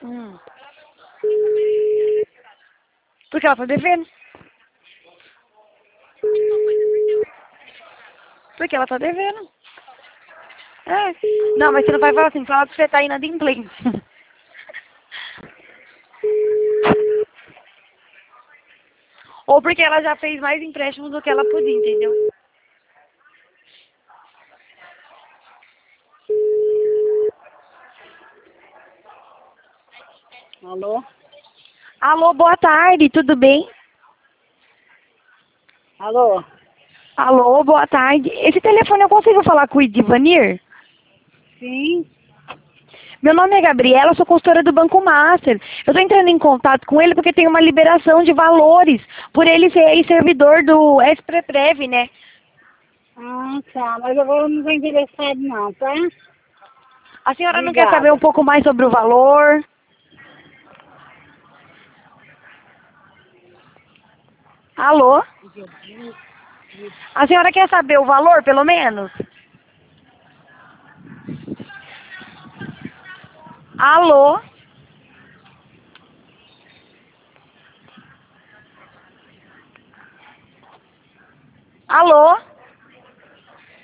Hum. Porque ela tá devendo. Porque ela tá devendo. É. Não, mas você não vai falar assim, fala que você tá inadimplente. Ou porque ela já fez mais empréstimos do que ela podia, entendeu? Alô? Alô, boa tarde, tudo bem? Alô? Alô, boa tarde. Esse telefone eu consigo falar com o Idivanir? Sim? Meu nome é Gabriela, sou consultora do Banco Master. Eu estou entrando em contato com ele porque tem uma liberação de valores, por ele ser servidor do SPREV, né? Ah, tá. Mas eu não tô interessado não, tá? A senhora não quer saber um Obrigada. pouco mais sobre o valor? Alô? A senhora quer saber o valor, pelo menos? Alô? Alô?